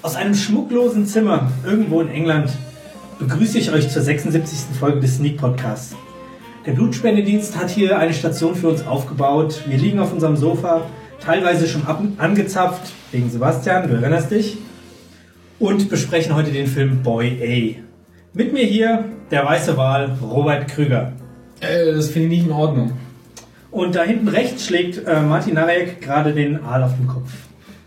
Aus einem schmucklosen Zimmer irgendwo in England begrüße ich euch zur 76. Folge des Sneak Podcasts. Der Blutspendedienst hat hier eine Station für uns aufgebaut. Wir liegen auf unserem Sofa, teilweise schon angezapft, wegen Sebastian, du erinnerst dich, und besprechen heute den Film Boy A. Mit mir hier der weiße Wal Robert Krüger. Das finde ich nicht in Ordnung. Und da hinten rechts schlägt Martin Narek gerade den Aal auf den Kopf.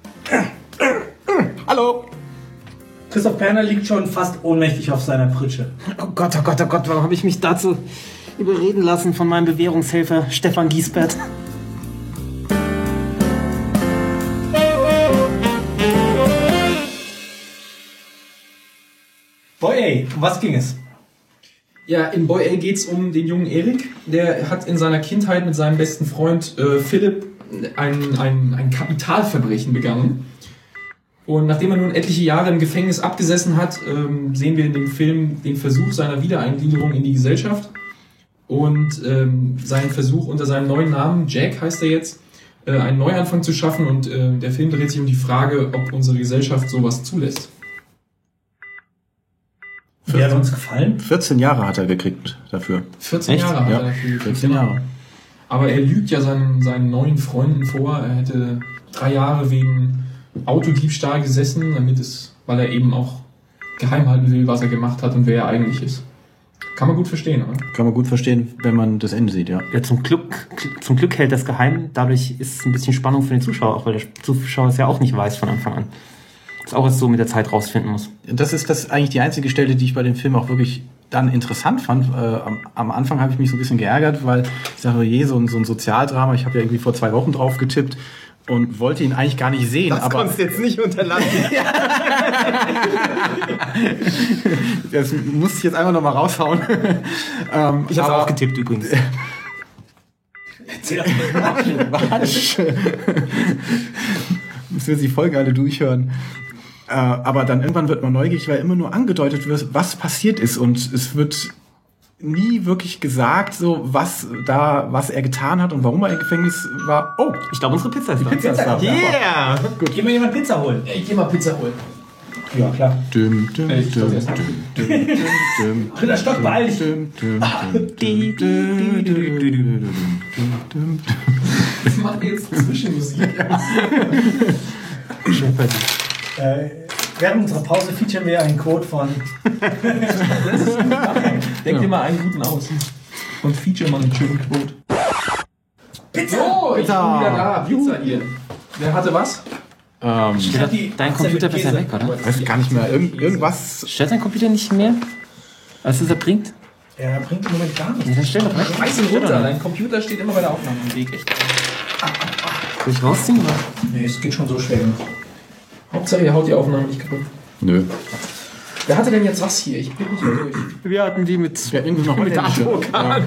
Hallo! Christoph Perner liegt schon fast ohnmächtig auf seiner Pritsche. Oh Gott, warum habe ich mich dazu überreden lassen von meinem Bewährungshelfer Stefan Giesbert? Boy A, um was ging es? Ja, in Boy A geht's um den jungen Erik. Der hat in seiner Kindheit mit seinem besten Freund Philipp ein Kapitalverbrechen begangen. Und nachdem er nun etliche Jahre im Gefängnis abgesessen hat, sehen wir in dem Film den Versuch seiner Wiedereingliederung in die Gesellschaft und seinen Versuch unter seinem neuen Namen, Jack heißt er jetzt, einen Neuanfang zu schaffen. Und der Film dreht sich um die Frage, ob unsere Gesellschaft sowas zulässt. Wie hat uns gefallen? 14 Jahre hat er gekriegt dafür. 14 Echt? Jahre hat Ja, er dafür gekriegt. 14 Jahre. Aber er lügt ja seinen neuen Freunden vor, er hätte 3 Jahre wegen Autodiebstahl gesessen, weil er eben auch geheim halten will, was er gemacht hat und wer er eigentlich ist. Kann man gut verstehen, oder? Kann man gut verstehen, wenn man das Ende sieht, ja. Ja, zum Glück hält das geheim. Dadurch ist es ein bisschen Spannung für den Zuschauer, auch weil der Zuschauer es ja auch nicht weiß von Anfang an. Das auch erst so mit der Zeit rausfinden muss. Das ist eigentlich die einzige Stelle, die ich bei dem Film auch wirklich dann interessant fand. Am Anfang habe ich mich so ein bisschen geärgert, weil ich sage, so ein Sozialdrama, ich habe ja irgendwie vor 2 Wochen drauf getippt und wollte ihn eigentlich gar nicht sehen. Das konntest du jetzt nicht unterlassen. Das musste ich jetzt einfach nochmal raushauen. Ich habe auch getippt übrigens. Erzähl Quatsch. Müssen wir die Folge alle durchhören. Aber dann irgendwann wird man neugierig, weil immer nur angedeutet wird, was passiert ist. Und es wird nie wirklich gesagt, so was er getan hat und warum er im Gefängnis war. Oh, Ich glaube, unsere Pizza ist da. Pizza ist da. Yeah! Gut, geh mir jemand Pizza holen. Ich geh mal Pizza holen. Ja, klar. Dritter Stock, beeil dich. Wir machen jetzt Zwischenmusik. Während unserer Pause featuren wir einen Code von... Denk dir mal einen guten aus. Und feature mal einen schönen Quote. Pizza! So, ich bin wieder da. Pizza hier. Wer hatte was? Dein Computer besser weg, oder? Weiß gar nicht mehr. Irgendwas. Stellt dein Computer nicht mehr? Als es er bringt? Er bringt im Moment gar Ja, nichts. dann stell doch weg. Schmeiß ihn runter. Dein Computer steht immer bei der Aufnahme im Weg. Echt. Soll ich rausziehen, oder? Nee, es geht schon so schwer. Hauptsache, ihr haut die Aufnahme nicht kaputt. Nö. Wer hatte denn jetzt was hier? Ich bin nicht mehr durch. Wir hatten die mit... Ja, irgendwie noch Mit der Advokat.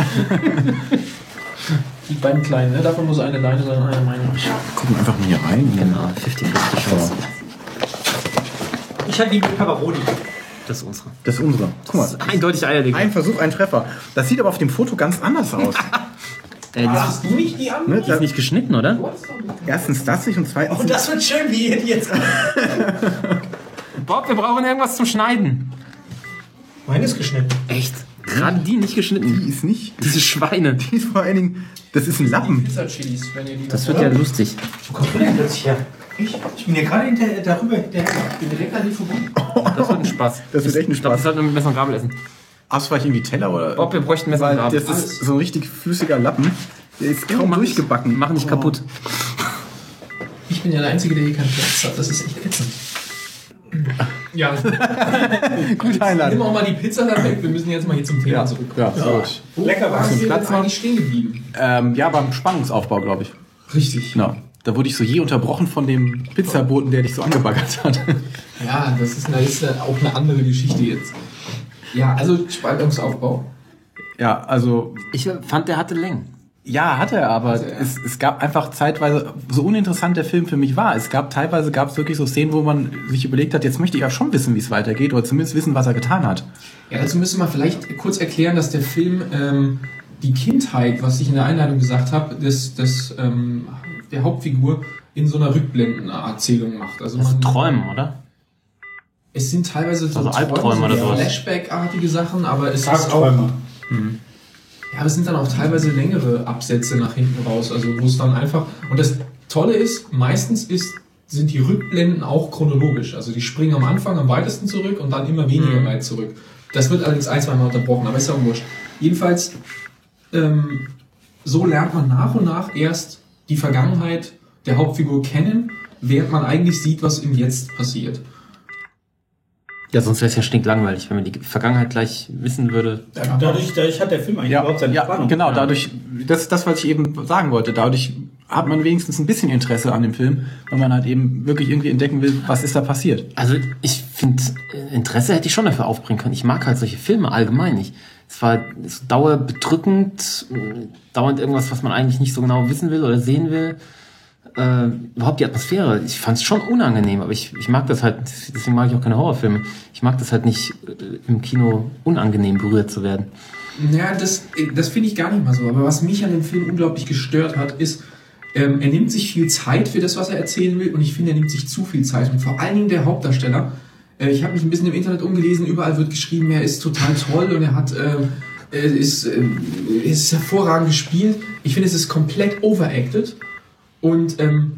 Die beiden kleinen, ne? Davon muss eine deine sein, eine meine. Gucken wir einfach mal hier rein. Genau, 50-50 Chance. Ich hatte die mit Pepperoni. Das ist unsere. Das ist unsere. Guck mal. Eindeutig Eierlegend. Ein Versuch, ein Treffer. Das sieht aber auf dem Foto ganz anders aus. Die ist, Hast du nicht die andere? Ne, die ist nicht geschnitten, oder? erstens das nicht und zweitens... Oh, das wird schön, wie ihr die jetzt... Bob, wir brauchen irgendwas zum Schneiden. Meine ist geschnitten. Echt? Gerade die nicht geschnitten. Die ist nicht... Diese Schweine. Die ist vor allen Dingen... Das ist ein Lappen. Pizza-Chilis, wenn ihr die Das wird ja lustig. Wo kommst du denn plötzlich her? Ich bin ja gerade darüber hinterher. Ich bin direkt an die vorbei. Das wird ein Spaß. Das wird echt ein Ich glaube, Spaß. das sollten wir mit Messer und Gabel essen. Hast du vielleicht irgendwie Teller oder... Bob, wir bräuchten Messer und Weil Gabel. das ist so ein richtig flüssiger Lappen. Der ist kaum Mach durchgebacken. Mach nicht kaputt. Ich bin ja der Einzige, der hier keinen Platz hat. Das ist echt ätzend. Ja, Gute nimm Einladung. auch mal die Pizza da weg. Wir müssen jetzt mal hier zum Thema zurückkommen. Ja, so gut. Wo Lecker waren was. wir Platz denn eigentlich stehen geblieben? Ja, beim Spannungsaufbau, glaube ich. Richtig. Genau. Da wurde ich so je unterbrochen von dem Pizzaboten, der dich so angebaggert hat. Ja, das ist auch eine andere Geschichte jetzt. Ja, also Spannungsaufbau. Ja, also... Ich fand, der hatte Längen. Ja, hat er, aber es gab einfach zeitweise, so uninteressant der Film für mich war, teilweise gab es wirklich so Szenen, wo man sich überlegt hat, jetzt möchte ich ja schon wissen, wie es weitergeht, oder zumindest wissen, was er getan hat. Ja, dazu müssen wir vielleicht kurz erklären, dass der Film die Kindheit, was ich in der Einleitung gesagt habe, der Hauptfigur in so einer Rückblendenerzählung macht. Also Das ist Träumen, oder? Es sind teilweise so Also Albträume oder sowas. Flashback-artige Sachen, aber es ist auch... Tagträume. Ja, aber es sind dann auch teilweise längere Absätze nach hinten raus, also wo es dann einfach... Und das Tolle ist, meistens sind die Rückblenden auch chronologisch. Also die springen am Anfang am weitesten zurück und dann immer weniger weit zurück. Das wird allerdings ein, zweimal unterbrochen, aber ist ja auch wurscht. Jedenfalls, so lernt man nach und nach erst die Vergangenheit der Hauptfigur kennen, während man eigentlich sieht, was im Jetzt passiert. Ja, sonst wäre es ja stinklangweilig, wenn man die Vergangenheit gleich wissen würde. Dadurch hat der Film eigentlich überhaupt seine Spannung. Genau, dadurch, das ist das, was ich eben sagen wollte, dadurch hat man wenigstens ein bisschen Interesse an dem Film, weil man halt eben wirklich irgendwie entdecken will, was ist da passiert. Also ich finde, Interesse hätte ich schon dafür aufbringen können. Ich mag halt solche Filme allgemein nicht. Es war so dauerbedrückend, dauernd irgendwas, was man eigentlich nicht so genau wissen will oder sehen will. Überhaupt die Atmosphäre, ich fand es schon unangenehm, aber ich mag das halt, deswegen mag ich auch keine Horrorfilme. Ich mag das halt nicht, im Kino unangenehm berührt zu werden. Ja, das finde ich gar nicht mal so. Aber was mich an dem Film unglaublich gestört hat, ist, er nimmt sich viel Zeit für das, was er erzählen will, und ich finde, er nimmt sich zu viel Zeit. Und vor allen Dingen der Hauptdarsteller. Ich habe mich ein bisschen im Internet umgelesen, überall wird geschrieben, er ist total toll und er hat ist hervorragend gespielt. Ich finde, es ist komplett overacted. Und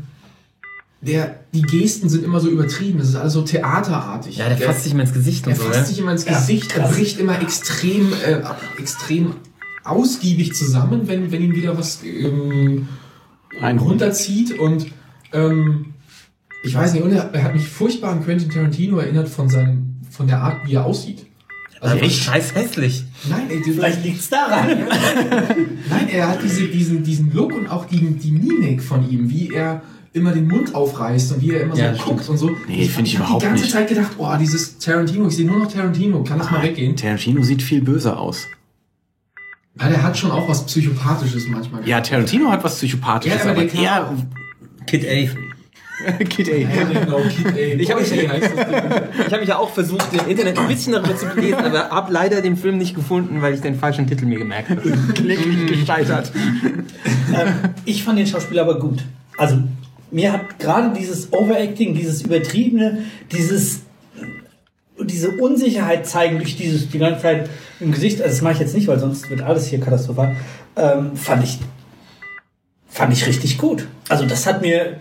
die Gesten sind immer so übertrieben. Es ist alles so theaterartig. Ja, der fasst sich immer ins Gesicht und er so. fasst sich immer ins Gesicht. Er bricht immer extrem ausgiebig zusammen, wenn ihn wieder was runterzieht. Und ich weiß nicht, und er hat mich furchtbar an Quentin Tarantino erinnert von der Art, wie er aussieht. Also echt scheiß hässlich. Nein, Vielleicht liegt's daran. Nein, er hat diesen Look und auch die Mimik von ihm, wie er immer den Mund aufreißt und wie er immer so guckt und so. Nee, finde ich überhaupt nicht. Ich habe die ganze Zeit gedacht, oh, dieses Tarantino, ich sehe nur noch Tarantino, kann das mal weggehen? Tarantino sieht viel böser aus. Ja, der hat schon auch was Psychopathisches manchmal. Ja, Tarantino hat was Psychopathisches, Ja, aber er... Kid A. Kid A. Ja, genau, Kid A. Ich habe heißt das Ding. mich ja auch versucht, im Internet ein bisschen darüber zu lesen, aber habe leider den Film nicht gefunden, weil ich den falschen Titel mir gemerkt habe. Kläglich gescheitert. Ich fand den Schauspieler aber gut. Also, mir hat gerade dieses Overacting, dieses Übertriebene, diese Unsicherheit zeigen durch die ganze Zeit im Gesicht, also das mache ich jetzt nicht, weil sonst wird alles hier katastrophal, fand ich richtig gut. Also das hat mir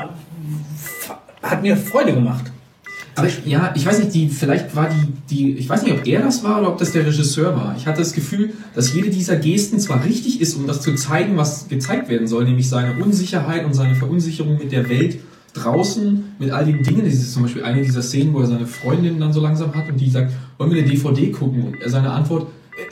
Freude gemacht. Aber ja, ich weiß nicht, vielleicht war ich weiß nicht, ob er das war oder ob das der Regisseur war. Ich hatte das Gefühl, dass jede dieser Gesten zwar richtig ist, um das zu zeigen, was gezeigt werden soll, nämlich seine Unsicherheit und seine Verunsicherung mit der Welt draußen, mit all den Dingen. Das ist zum Beispiel eine dieser Szenen, wo er seine Freundin dann so langsam hat und die sagt, wollen wir eine DVD gucken? Und er seine Antwort,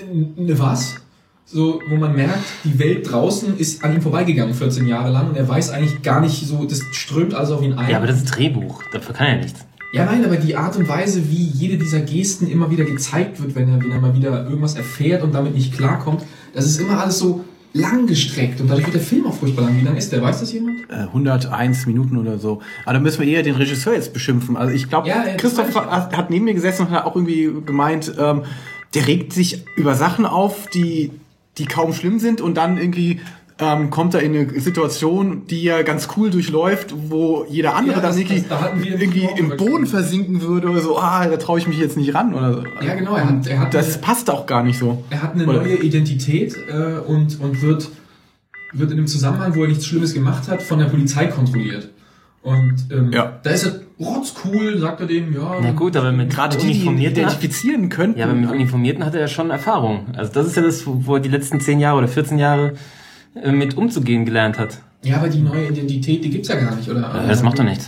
ne was? So, wo man merkt, die Welt draußen ist an ihm vorbeigegangen 14 Jahre lang und er weiß eigentlich gar nicht so, das strömt also auf ihn ein. Ja, aber das ist ein Drehbuch, dafür kann er nichts. Ja, nein, aber die Art und Weise, wie jede dieser Gesten immer wieder gezeigt wird, wenn er mal wieder irgendwas erfährt und damit nicht klarkommt, das ist immer alles so lang gestreckt und dadurch wird der Film auch furchtbar lang. Wie lang ist der? Weiß das jemand? 101 Minuten oder so. Aber da müssen wir eher den Regisseur jetzt beschimpfen. Also ich glaube, Ja, Christoph hat neben mir gesessen und hat auch irgendwie gemeint, der regt sich über Sachen auf, die kaum schlimm sind und dann irgendwie kommt er in eine Situation, die er ganz cool durchläuft, wo jeder andere dann irgendwie im Boden versinken würde oder so, da traue ich mich jetzt nicht ran oder so. Ja, genau. Er hat das passt auch gar nicht so. Er hat eine neue Identität und wird in einem Zusammenhang, wo er nichts Schlimmes gemacht hat, von der Polizei kontrolliert. Und da ist er rotzcool, sagt er dem, ja. Na gut, aber mit Gerade die identifizieren könnten. Ja, aber mit Uniformierten hat er ja schon Erfahrung. Also das ist ja das, wo er die letzten 10 Jahre oder 14 Jahre mit umzugehen gelernt hat. Ja, aber die neue Identität, die gibt's ja gar nicht, oder? Ja, das macht doch nichts.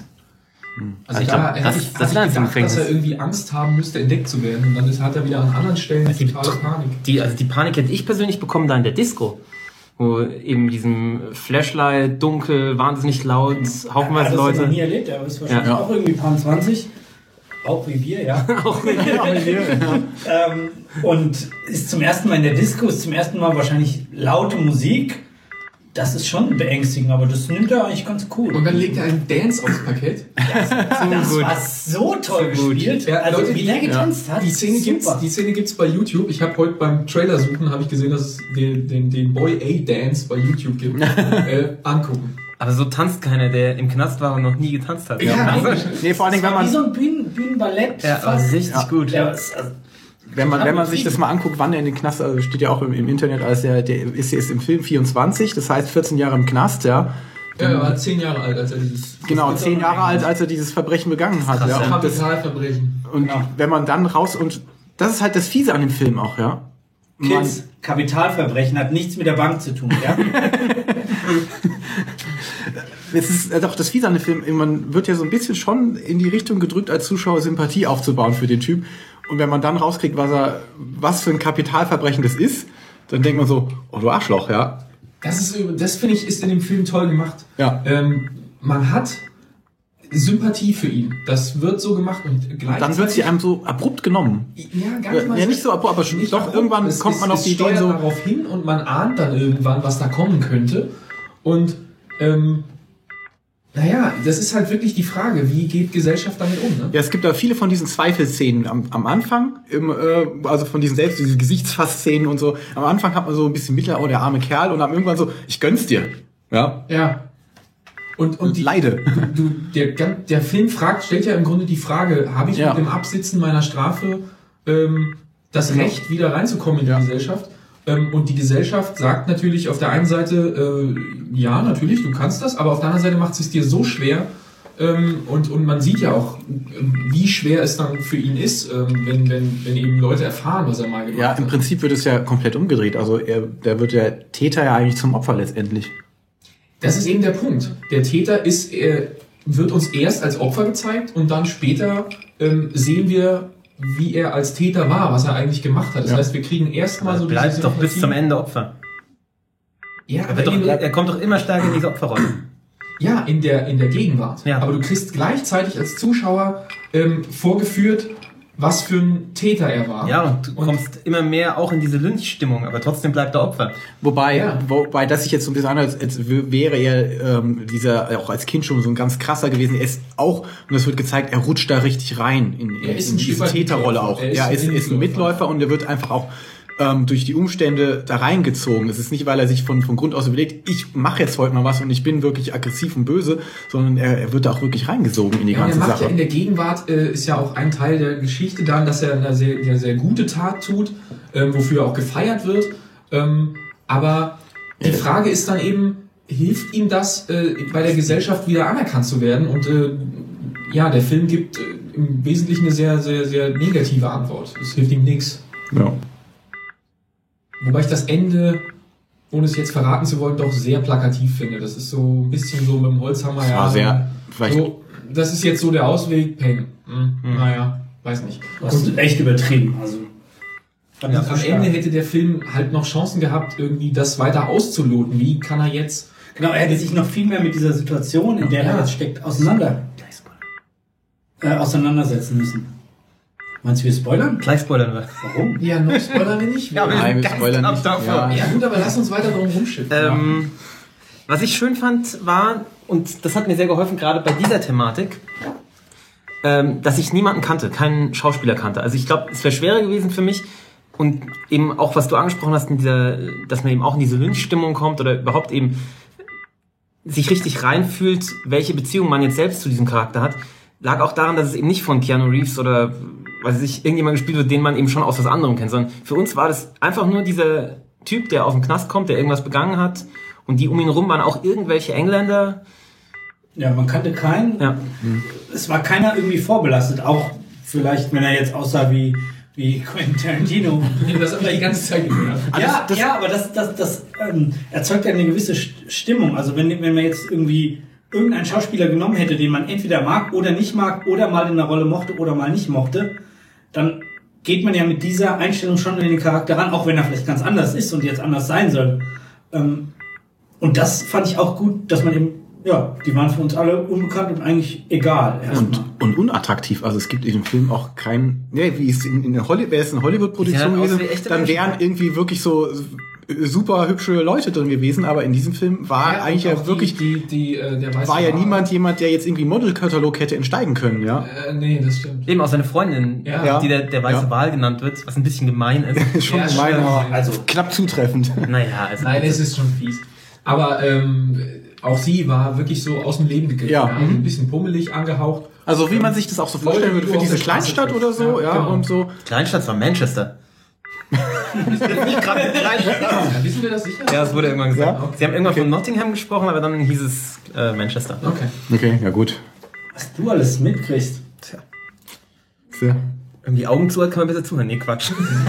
Also ich da glaub, hatte ich das gedacht, dass er irgendwie Angst haben müsste, entdeckt zu werden. Und dann hat er wieder an anderen Stellen totale Panik. Die Panik hätte ich persönlich bekommen da in der Disco. Wo eben diesem Flashlight, dunkel, wahnsinnig laut, haufenweise das Leute. Das nie erlebt, er ist wahrscheinlich auch irgendwie paar 20. Auch wie wir, ja. Auch wie wir, ja. Und ist zum ersten Mal in der Disco, ist zum ersten Mal wahrscheinlich laute Musik. Das ist schon beängstigend, aber das nimmt er eigentlich ganz cool. Und dann legt er einen Dance aufs Parkett. Das war so toll gespielt. Ja, also Leute, wie der getanzt hat. Die Szene gibt's bei YouTube. Ich habe heute beim Trailer suchen, habe ich gesehen, dass es den Boy A Dance bei YouTube gibt. Angucken. Aber so tanzt keiner, der im Knast war und noch nie getanzt hat. Ja, Nee, vor allen Dingen, wenn wie man, so ein Bühnenballett. Ja, aber richtig gut. Ja, wenn man sich das mal anguckt, wann er in den Knast, also steht ja auch im Internet, als der ist jetzt im Film 24, das heißt 14 Jahre im Knast, ja. Ja, er war 10 Jahre alt, als er dieses... Genau, 10 Jahre alt, als er dieses Verbrechen begangen hat. Krass, Ja. ja. Und, Kapitalverbrechen. wenn man dann raus, und das ist halt das Fiese an dem Film auch, ja. Kids, Kapitalverbrechen hat nichts mit der Bank zu tun, ja? Es ist doch das Fiese an dem Film, man wird ja so ein bisschen schon in die Richtung gedrückt, als Zuschauer Sympathie aufzubauen für den Typ. Und wenn man dann rauskriegt, was für ein Kapitalverbrechen das ist, dann denkt man so, oh du Arschloch, ja. Das finde ich, ist in dem Film toll gemacht. Ja. Man hat Sympathie für ihn. Das wird so gemacht und gleichzeitig... Dann wird sie einem so abrupt genommen. Ja, gar nicht mal Ja, nicht so abrupt, aber schon doch irgendwann kommt man auf die Idee so... darauf hin und man ahnt dann irgendwann, was da kommen könnte. Und naja, das ist halt wirklich die Frage, wie geht Gesellschaft damit um? Ne? Ja, es gibt da viele von diesen Zweifelszenen am Anfang, also von diesen diese Gesichtsfassszenen und so. Am Anfang hat man so ein bisschen Mitleid, oh, der arme Kerl, und dann irgendwann so, ich gönn's dir. Ja. Ja. Und leide. Der Film stellt ja im Grunde die Frage, habe ich mit dem Absitzen meiner Strafe das Recht, wieder reinzukommen in die Gesellschaft? Und die Gesellschaft sagt natürlich auf der einen Seite, ja, natürlich, du kannst das, aber auf der anderen Seite macht es dir so schwer, und man sieht ja auch, wie schwer es dann für ihn ist, wenn eben Leute erfahren, was er mal gemacht hat. Ja, im Prinzip wird es ja komplett umgedreht. Also der wird der Täter ja eigentlich zum Opfer letztendlich. Das ist eben der Punkt. Der Täter wird uns erst als Opfer gezeigt und dann später sehen wir, wie er als Täter war, was er eigentlich gemacht hat. Das heißt, wir kriegen erstmal so... Bleibt doch bis zum Ende Opfer. Ja, Er kommt doch immer stärker in diese Opferrolle. Ja, in der Gegenwart. Ja. Aber du kriegst gleichzeitig als Zuschauer vorgeführt, was für ein Täter er war. Ja, und du kommst immer mehr auch in diese Lynchstimmung, aber trotzdem bleibt er Opfer. Wobei das sich jetzt so ein bisschen anhört, als wäre er dieser auch als Kind schon so ein ganz krasser gewesen. Er ist auch, und das wird gezeigt, er rutscht da richtig rein in diese Täterrolle auch. Er ist ein Mitläufer und er wird einfach auch durch die Umstände da reingezogen. Es ist nicht, weil er sich von Grund aus überlegt, ich mache jetzt heute mal was und ich bin wirklich aggressiv und böse, sondern er wird da auch wirklich ja, in die ganze Sache. Sache. Ja in der Gegenwart ist ja auch ein Teil der Geschichte dann, dass er eine sehr, sehr gute Tat tut, wofür er auch gefeiert wird. Aber die Frage ist dann eben, hilft ihm das, bei der Gesellschaft wieder anerkannt zu werden? Und der Film gibt im Wesentlichen eine sehr, sehr, sehr negative Antwort. Es hilft ihm nichts. Ja. Wobei ich das Ende, ohne es jetzt verraten zu wollen, doch sehr plakativ finde. Das ist so ein bisschen so mit dem Holzhammer. Das war sehr, so, das ist jetzt so der Ausweg, Peng. Naja, weiß nicht. Das ist echt übertrieben. Also, am Ende hätte der Film halt noch Chancen gehabt, irgendwie das weiter auszuloten. Wie kann er jetzt... Genau, er hätte sich noch viel mehr mit dieser Situation, in der er jetzt steckt, auseinandersetzen müssen. Meinst du, wir spoilern? Gleich spoilern wir. Warum? Ja, noch spoilern wir nicht. Nein, wir spoilern nicht. Ja gut, aber lass uns weiter drum rumschiffen. Was ich schön fand, war, und das hat mir sehr geholfen, gerade bei dieser Thematik, dass ich niemanden kannte, keinen Schauspieler kannte. Also ich glaube, es wäre schwerer gewesen für mich, und eben auch, was du angesprochen hast, dass man eben auch in diese Lynchstimmung kommt oder überhaupt eben sich richtig reinfühlt, welche Beziehung man jetzt selbst zu diesem Charakter hat, lag auch daran, dass es eben nicht von Keanu Reeves oder irgendjemand gespielt wird, den man eben schon aus was anderem kennt, sondern für uns war das einfach nur dieser Typ, der aus dem Knast kommt, der irgendwas begangen hat, und die um ihn rum waren auch irgendwelche Engländer. Ja, man kannte keinen. Ja. Es war keiner irgendwie vorbelastet, auch vielleicht, wenn er jetzt aussah wie Quentin Tarantino. Das haben wir die ganze Zeit gehört. Aber das erzeugt ja eine gewisse Stimmung. Also wenn man jetzt irgendwie irgendeinen Schauspieler genommen hätte, den man entweder mag oder nicht mag oder mal in der Rolle mochte oder mal nicht mochte, dann geht man ja mit dieser Einstellung schon in den Charakter ran, auch wenn er vielleicht ganz anders ist und jetzt anders sein soll. Und das fand ich auch gut, dass man eben, die waren für uns alle unbekannt und eigentlich egal. Und unattraktiv. Also es gibt in dem Film auch keinen, wie es wäre es eine Hollywood-Produktion gewesen, dann wären irgendwie wirklich so super hübsche Leute drin gewesen, aber in diesem Film war eigentlich wirklich niemand, der jetzt irgendwie Modelkatalog hätte entsteigen können, ja? Nee, das stimmt. Eben auch seine Freundin, die der weiße Wal genannt wird, was ein bisschen gemein ist. Schon gemein, aber knapp zutreffend. Nein, es ist schon fies. Aber Auch sie war wirklich so aus dem Leben gegriffen. Ja. Also ein bisschen pummelig angehaucht. Also wie man sich das auch so vorstellen Leute, würde die für du diese auf der Straße Kleinstadt triffst. oder so, Ja, ja, genau. und so. Kleinstadt war Manchester. Ja, wissen wir das sicher? Ja, das wurde irgendwann gesagt. Ja? Sie haben irgendwann von Nottingham gesprochen, aber dann hieß es Manchester. Okay. Okay, ja gut. Was du alles mitkriegst. Tja. Sehr. Irgendwie Augen zu, kann man besser zuhören. Nee, Quatsch.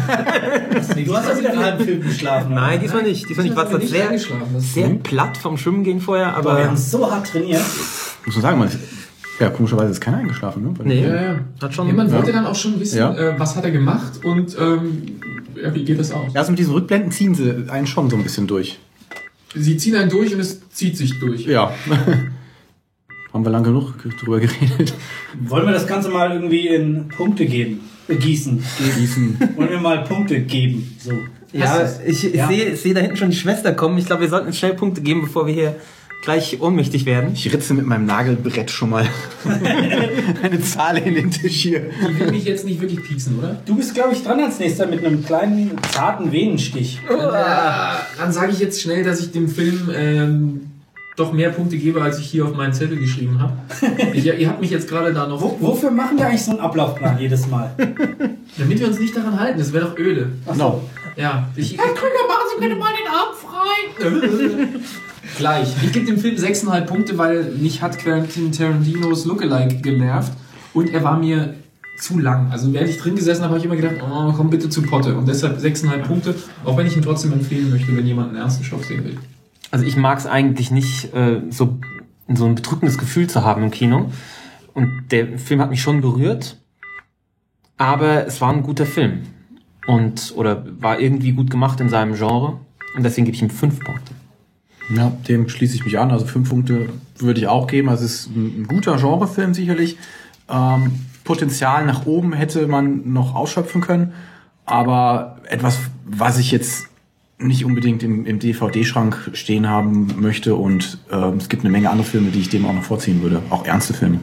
Du hast ja wieder einen halben Film geschlafen. oder? Nein, diesmal nicht. Diesmal nicht. War zwar nicht sehr, eingeschlafen. Das sehr platt vom Schwimmen gehen vorher, Boah, wir haben aber... so hart trainiert. Muss man sagen, ja, komischerweise ist keiner eingeschlafen, ne? Nee, ja. hat schon... Ja, man wollte dann auch schon wissen, Ja. was hat er gemacht und ja, wie geht das aus? Ja, also mit diesen Rückblenden ziehen sie einen schon so ein bisschen durch. Sie ziehen einen durch und es zieht sich durch. Ja. Haben wir lang genug drüber geredet. Wollen wir das Ganze mal irgendwie in Punkte gießen? Wollen wir mal Punkte geben? So. Ja, Hast du's? ich Ja. sehe da hinten schon die Schwester kommen. Ich glaube, wir sollten schnell Punkte geben, bevor wir hier gleich ohnmächtig werden. Ich ritze mit meinem Nagelbrett schon mal eine Zahl in den Tisch hier. Die will mich jetzt nicht wirklich pieksen, oder? Du bist, glaube ich, dran als nächster mit einem kleinen, zarten Venenstich. Dann sage ich jetzt schnell, dass ich dem Film doch mehr Punkte gebe, als ich hier auf meinen Zettel geschrieben habe. Ihr habt mich jetzt gerade da noch... Wofür machen wir eigentlich so einen Ablaufplan jedes Mal? Damit wir uns nicht daran halten, das wäre doch öde. No. Ja, Herr Krüger, machen Sie bitte mal den Arm frei. Gleich. Ich gebe dem Film 6,5 Punkte, weil mich hat Quentin Tarantinos Lookalike genervt und er war mir zu lang. Also während ich drin gesessen habe, habe ich immer gedacht, oh, komm bitte zu Potte. Und deshalb 6,5 Punkte, auch wenn ich ihn trotzdem empfehlen möchte, wenn jemand einen ernsten Stoff sehen will. Also ich mag es eigentlich nicht, so ein bedrückendes Gefühl zu haben im Kino. Und der Film hat mich schon berührt, aber es war ein guter Film. Oder war irgendwie gut gemacht in seinem Genre. Und deswegen gebe ich ihm 5 Punkte. Ja, dem schließe ich mich an. Also 5 Punkte würde ich auch geben. Also es ist ein guter Genrefilm sicherlich. Potenzial nach oben hätte man noch ausschöpfen können. Aber etwas, was ich jetzt nicht unbedingt im DVD-Schrank stehen haben möchte. Und es gibt eine Menge andere Filme, die ich dem auch noch vorziehen würde. Auch ernste Filme.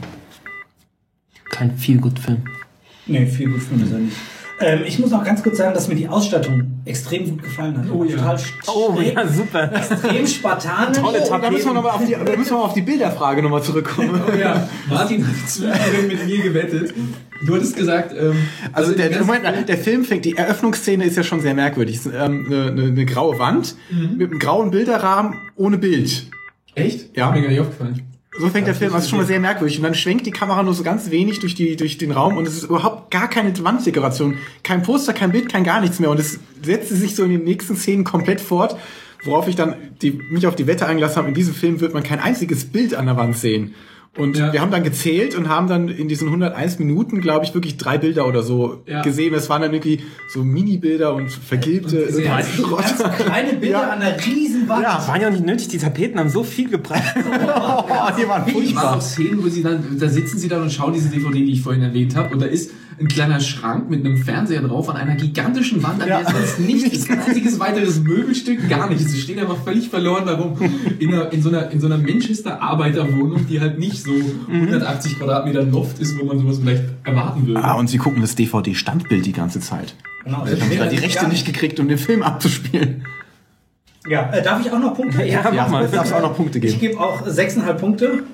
Kein Feel-Good-Film. Nee, viel gut für mich nicht. Ich muss noch ganz kurz sagen, dass mir die Ausstattung extrem gut gefallen hat. Oh ja. Total super. extrem spartanisch. Da müssen wir mal auf die Bilderfrage nochmal zurückkommen. Oh ja, Martin hat zwischendrin mit mir gewettet. Du hattest gesagt... Also der Film fängt, die Eröffnungsszene ist ja schon sehr merkwürdig. Es ist, eine graue Wand mit einem grauen Bilderrahmen ohne Bild. Echt? Ja. Mir gar nicht aufgefallen. So fängt der Film, das ist schon mal sehr merkwürdig. Und dann schwenkt die Kamera nur so ganz wenig durch den Raum und es ist überhaupt gar keine Wanddekoration. Kein Poster, kein Bild, kein gar nichts mehr. Und es setzt sich so in den nächsten Szenen komplett fort, worauf ich dann mich auf die Wette eingelassen habe. In diesem Film wird man kein einziges Bild an der Wand sehen. Und wir haben dann gezählt und haben dann in diesen 101 Minuten, glaube ich, wirklich 3 Bilder oder so gesehen. Das waren dann irgendwie so Mini-Bilder und vergilbte... Ganz kleine Bilder an einer riesen Wand. Ja, waren ja nicht nötig, die Tapeten haben so viel gebracht. Die waren Ich war furchtbar. auch Szenen, wo da sitzen sie dann und schauen diese DVD, die ich vorhin erwähnt habe, und da ist ein kleiner Schrank mit einem Fernseher drauf an einer gigantischen Wand, an der sonst nichts, kein einziges weiteres Möbelstück, gar nichts. Sie stehen einfach völlig verloren darum in so einer Manchester-Arbeiterwohnung, die halt nicht so 180 Quadratmeter Loft ist, wo man sowas vielleicht erwarten würde. Und sie gucken das DVD-Standbild die ganze Zeit. Genau, Sie haben da die Rechte nicht gekriegt, um den Film abzuspielen. Ja, darf ich auch noch Punkte? Ja, mach mal. Darf es auch noch Punkte Ich geben. gebe auch 6,5 Punkte.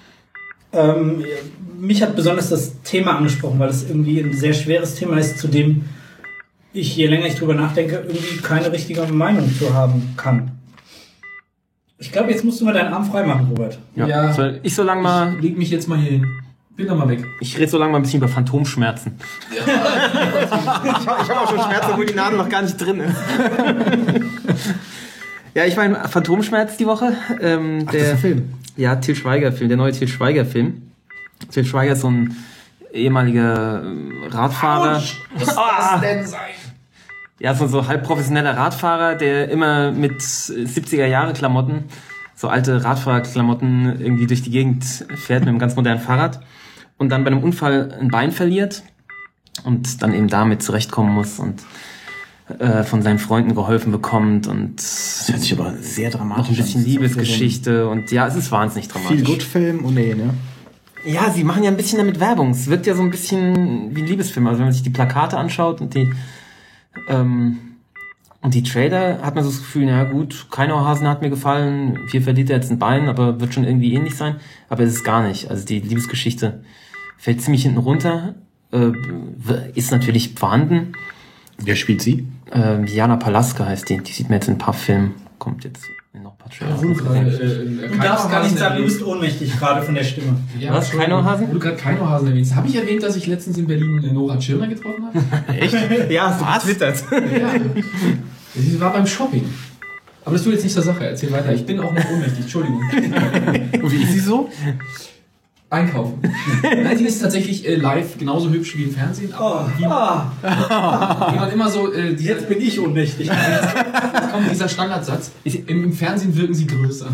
Mich hat besonders das Thema angesprochen, weil es irgendwie ein sehr schweres Thema ist, zu dem ich, je länger ich drüber nachdenke, irgendwie keine richtige Meinung zu haben kann. Ich glaube, jetzt musst du mal deinen Arm frei machen, Robert. Ja. Soll ich so lange mal... Ich leg mich jetzt mal hier hin. Bin doch mal weg. Ich rede so lange mal ein bisschen über Phantomschmerzen. Ich habe auch schon Schmerzen, wo die Nadel noch gar nicht drin ist. Ja, ich meine, Phantomschmerz die Woche. Das ist ein Film. Ja, Til Schweiger-Film, der neue Til Schweiger-Film. Til Schweiger ist so ein ehemaliger Radfahrer. Was soll das denn sein? Ja, so halb professioneller Radfahrer, der immer mit 70er-Jahre-Klamotten, so alte Radfahrerklamotten, irgendwie durch die Gegend fährt mit einem ganz modernen Fahrrad und dann bei einem Unfall ein Bein verliert und dann eben damit zurechtkommen muss und von seinen Freunden geholfen bekommt und Das hört sich aber sehr dramatisch noch ein bisschen an. Liebesgeschichte und ja, es ist wahnsinnig dramatisch. Viel Good-Film? Oh nee, ne? Ja, sie machen ja ein bisschen damit Werbung. Es wirkt ja so ein bisschen wie ein Liebesfilm. Also wenn man sich die Plakate anschaut und Und die Trailer hat man so das Gefühl, na gut, Kinohasen hat mir gefallen, hier verliert er jetzt ein Bein, aber wird schon irgendwie ähnlich sein. Aber es ist gar nicht. Also die Liebesgeschichte fällt ziemlich hinten runter, ist natürlich vorhanden. Wer spielt sie? Jana Palaska heißt die. Die sieht man jetzt in ein paar Filmen. Kommt jetzt in noch ein paar Trailer. Du darfst gar nicht sagen, du bist ohnmächtig, gerade von der Stimme. Ja, Was? Kinohasen? Wo du gerade Kinohasen erwähnst. Habe ich erwähnt, dass ich letztens in Berlin Nora Tschirner getroffen habe? Echt? Ja, hast du getwittert. Ja. Sie war beim Shopping. Aber das tut jetzt nicht zur Sache. Erzähl weiter. Ich bin auch noch ohnmächtig. Entschuldigung. Und wie ist sie so? Einkaufen. Nein, sie ist tatsächlich live genauso hübsch wie im Fernsehen. Aber jemand immer so... Jetzt bin ich ohnmächtig. Jetzt kommt dieser Standardsatz. Im Fernsehen wirken sie größer.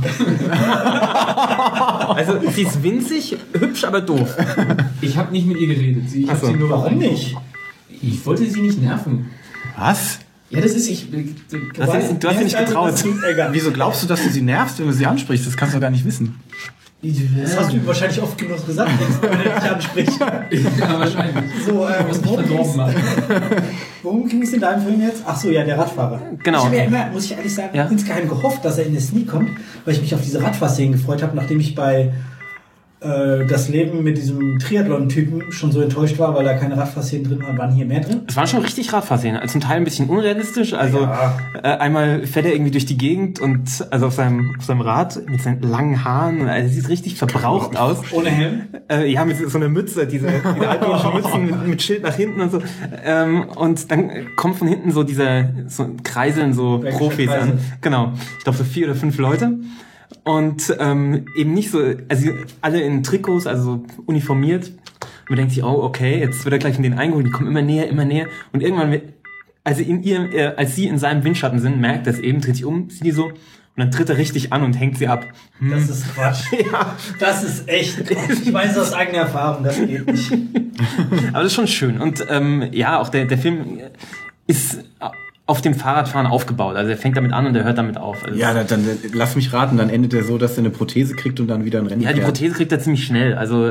Also sie ist winzig, hübsch, aber doof. Ich habe nicht mit ihr geredet. Ich hab sie nur Warum nicht? Ich wollte sie nicht nerven. Was? Ja, das ist... Du hast dir nicht getraut. Wieso glaubst du, dass du sie nervst, wenn du sie ansprichst? Das kannst du gar nicht wissen. Das hast du wahrscheinlich oft genug gesagt, wenn er dich anspricht. Ja, wahrscheinlich. So, Was mich verdorben macht. worum ging es in deinem Film jetzt? Ach so, ja, der Radfahrer. Genau. Ich habe ja immer, muss ich ehrlich sagen, Ja. insgeheim gehofft, dass er in der Sneak kommt, weil ich mich auf diese Radfahrszenen gefreut habe, nachdem ich bei das Leben mit diesem Triathlon-Typen schon so enttäuscht war, weil da keine Radfahrszenen drin waren. Waren hier mehr drin? Es waren schon richtig Radfahrszenen, also zum Teil ein bisschen unrealistisch. Also einmal fährt er irgendwie durch die Gegend und also auf seinem Rad mit seinen langen Haaren. Also sieht richtig verbraucht aus. Ohne Helm? Ja, mit so einer Mütze, diese altmodischen Mützen mit Schild nach hinten und so. Und dann kommt von hinten so Kreiseln so Welche Profis Kreisel? an. Genau. Ich glaube so 4 oder 5 Leute. Und eben nicht so, also alle in Trikots, also so uniformiert. Man denkt sich, oh, okay, jetzt wird er gleich in den eingeholt, die kommen immer näher. Und irgendwann, als sie in seinem Windschatten sind, merkt er es eben, dreht sich um, sieht die so, und dann tritt er richtig an und hängt sie ab. Das ist Quatsch. Ja. Das ist echt Quatsch. Ich weiß aus eigener Erfahrung, das geht nicht. Aber das ist schon schön. Und ja, auch der Film ist auf dem Fahrradfahren aufgebaut. Also er fängt damit an und er hört damit auf. Also Ja, dann lass mich raten, dann endet er so, dass er eine Prothese kriegt und dann wieder ein Rennen ja, die fährt. Prothese kriegt er ziemlich schnell. Also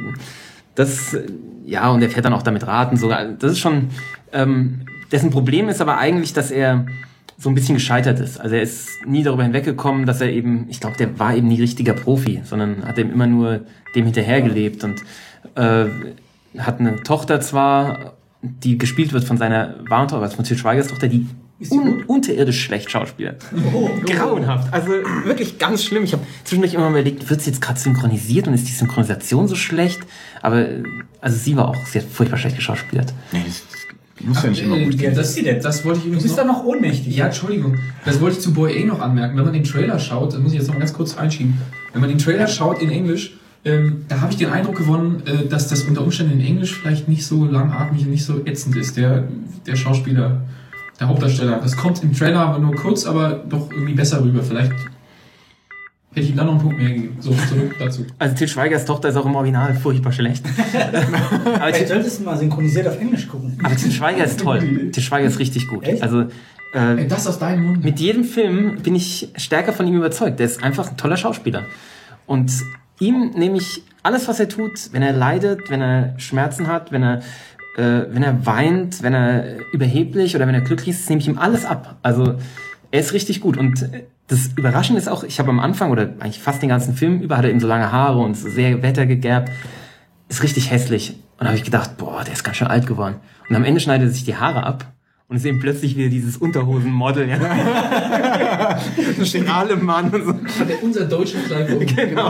ja, und er fährt dann auch damit Raten sogar. Das ist schon, dessen Problem ist aber eigentlich, dass er so ein bisschen gescheitert ist. Also er ist nie darüber hinweggekommen, dass er eben, ich glaube, der war eben nie richtiger Profi, sondern hat eben immer nur dem hinterhergelebt und hat eine Tochter zwar, die gespielt wird von seiner wahren Tochter, von Til Schweigers Tochter, die unterirdisch schlecht schauspielert. Grauenhaft. Also wirklich ganz schlimm. Ich habe zwischendurch immer mal überlegt, wird sie jetzt gerade synchronisiert und ist die Synchronisation so schlecht? Aber also sie hat furchtbar schlecht geschauspielert. Nee, das muss ja nicht immer gut gehen. ist sie denn? Das wollte ich Du übrigens bist da noch ohnmächtig. Ja, Entschuldigung. Das wollte ich zu Boy A noch anmerken. Wenn man den Trailer schaut, das muss ich jetzt noch ganz kurz einschieben. Wenn man den Trailer schaut in Englisch, da habe ich den Eindruck gewonnen, dass das unter Umständen in Englisch vielleicht nicht so langatmig und nicht so ätzend ist. Der Schauspieler, der Hauptdarsteller. Das kommt im Trailer aber nur kurz, aber doch irgendwie besser rüber. Vielleicht hätte ich ihm da noch einen Punkt mehr gegeben. So, zurück dazu. Also Til Schweigers Tochter ist auch im Original furchtbar schlecht. aber Vielleicht solltest du mal synchronisiert auf Englisch gucken. Til Schweiger ist toll. Til Schweiger ist richtig gut. Echt? Also Das aus deinem Mund. mit jedem Film bin ich stärker von ihm überzeugt. Der ist einfach ein toller Schauspieler. Und ihm nehme ich alles, was er tut, wenn er leidet, wenn er Schmerzen hat, wenn er weint, wenn er überheblich oder wenn er glücklich ist, nehme ich ihm alles ab. Also er ist richtig gut. Und das Überraschende ist auch, ich habe am Anfang oder eigentlich fast den ganzen Film über, hat er eben so lange Haare und so sehr wettergegerbt. Ist richtig hässlich. Und da habe ich gedacht, boah, der ist ganz schön alt geworden. Und am Ende schneidet er sich die Haare ab. Und ist eben plötzlich wieder dieses Unterhosenmodel, ja. Strahlemann und so. Hat er unser deutscher Clive Owen. Genau.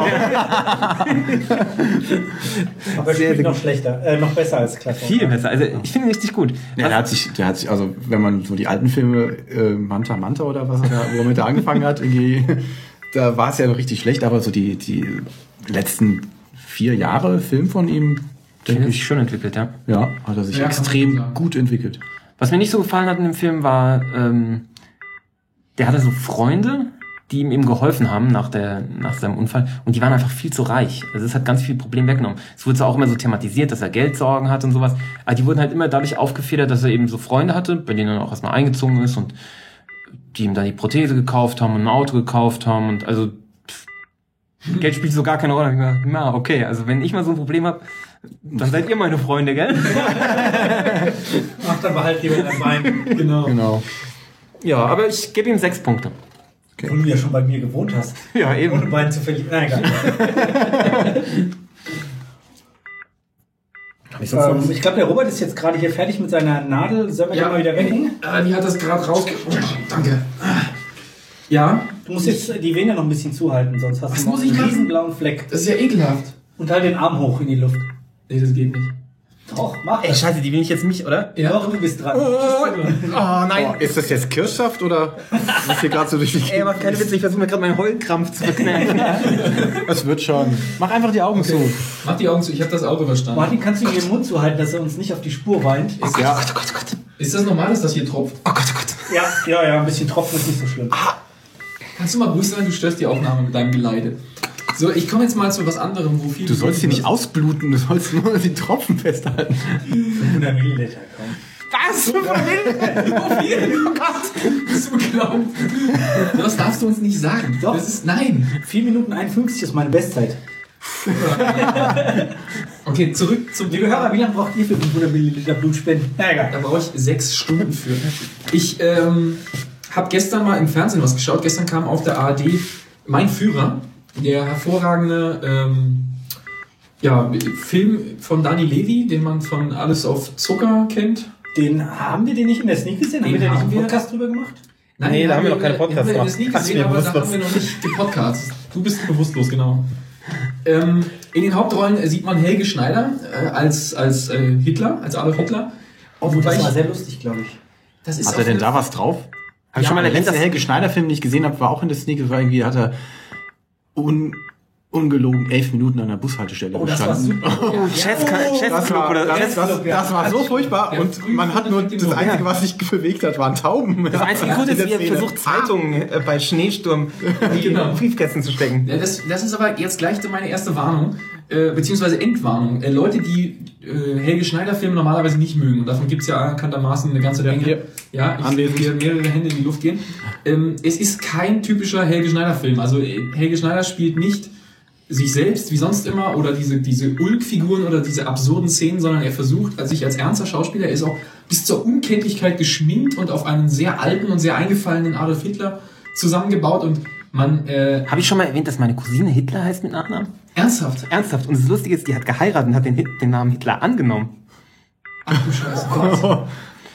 Aber er spielt noch schlechter, noch besser als Clive Owen. Viel besser. Also ich finde ihn richtig gut. Ja, der hat sich, also wenn man so die alten Filme, Manta oder was womit er angefangen hat, irgendwie, da war es ja noch richtig schlecht, aber so die letzten 4 Jahre Film von ihm, denke ich, Schön entwickelt, ja. ja, hat er sich Ja, kann man extrem sagen. gut entwickelt. Was mir nicht so gefallen hat in dem Film war, der hatte so Freunde, die ihm eben geholfen haben nach seinem Unfall, und die waren einfach viel zu reich. Also das hat ganz viel Problem weggenommen. Es wurde zwar auch immer so thematisiert, dass er Geldsorgen hat und sowas, aber die wurden halt immer dadurch aufgefedert, dass er eben so Freunde hatte, bei denen er auch erstmal eingezogen ist und die ihm dann die Prothese gekauft haben und ein Auto gekauft haben und also Geld spielt so gar keine Rolle. Ich dachte, na, okay, also wenn ich mal so ein Problem habe, dann seid ihr meine Freunde, gell? Ach, dann behalt lieber dein Bein. Genau. Genau. Ja, aber ich gebe ihm 6 Punkte. Okay. Wo du ja schon bei mir gewohnt hast. Ja, eben. Ohne Bein zu verlieren. Na, egal. Ich glaube, der Robert ist jetzt gerade hier fertig mit seiner Nadel. Sollen wir die mal wieder weghängen? Die hat das gerade raus... Oh, danke. Ja. Du musst jetzt die Vene noch ein bisschen zuhalten, sonst hast du einen riesen blauen Fleck. Das ist ja ekelhaft. Und halt den Arm hoch in die Luft. Nee, das geht nicht. Doch, mach das. Ey, scheiße, die will ich jetzt nicht, oder? Ja. Doch, du bist dran. Oh nein. Oh, ist das jetzt Kirschsaft oder was hier gerade so durch die... Ey, mach keine Witze, ich versuche mir gerade meinen Heulkrampf zu verkneifen. Das wird schon. Mach einfach die Augen zu. Mach die Augen zu, ich habe das Auto verstanden. Martin, kannst du ihm den Mund zuhalten, dass er uns nicht auf die Spur weint? Oh Gott, oh Gott, oh Gott. Ist das normal, dass das hier tropft? Oh Gott, oh Gott. Ja, ein bisschen Tropfen ist nicht so schlimm. Kannst du mal ruhig sein, du störst die Aufnahme mit deinem Geleide. So, ich komme jetzt mal zu was anderem, wo viel... Du sollst hier nicht ausbluten, du sollst nur die Tropfen festhalten. 500 Milliliter, komm. Was? 500 Milliliter? Oh Gott! Bist du bekloppt? Das darfst du uns nicht sagen. Doch. Das ist... Nein! 4 Minuten 51 ist meine Bestzeit. Okay, zurück zum... Liebe Hörer, wie lange braucht ihr für 500 Milliliter Blutspenden? Da brauche ich 6 Stunden für. Ich habe gestern mal im Fernsehen was geschaut. Gestern kam auf der ARD Mein Führer, der hervorragende Film von Dani Levy, den man von Alles auf Zucker kennt. Haben wir den nicht in der Sneak gesehen? Haben wir da nicht einen Podcast drüber gemacht? Nein, Nee, da haben wir noch keine Podcasts gemacht. Wir haben in der Sneak gesehen, aber da haben wir noch nicht gepodcastet. Du bist bewusstlos, genau. In den Hauptrollen sieht man Helge Schneider als Hitler, als Adolf Hitler. Das war sehr lustig, glaube ich. Das ist Hat er denn da was drauf? Habe ich schon mal der letzte Helge Schneider-Film, den ich gesehen habe, war auch in der Sneak. Das war irgendwie, hat er ungelogen 11 Minuten an der Bushaltestelle gestanden. Das war so furchtbar Ja, und man hat nur das Einzige, was sich bewegt hat, waren Tauben. Das einzige Gute ist, wie er versucht, Zeitungen bei Schneesturm in die Briefkästen zu stecken. Ja, das ist aber jetzt gleich meine erste Warnung, beziehungsweise Entwarnung. Leute, die Helge Schneider-Filme normalerweise nicht mögen, und davon gibt es ja erkanntermaßen eine ganze Menge. Ja, ich will hier mehrere Hände in die Luft gehen. Es ist kein typischer Helge Schneider-Film. Also Helge Schneider spielt nicht sich selbst wie sonst immer oder diese Ulk-Figuren oder diese absurden Szenen, sondern er versucht sich als ernster Schauspieler, er ist auch bis zur Unkenntlichkeit geschminkt und auf einen sehr alten und sehr eingefallenen Adolf Hitler zusammengebaut und man... Habe ich schon mal erwähnt, dass meine Cousine Hitler heißt mit Nachnamen? Ernsthaft? Ernsthaft. Und das Lustige ist, die hat geheiratet und hat den Namen Hitler angenommen. Ach du Scheiße. Gott.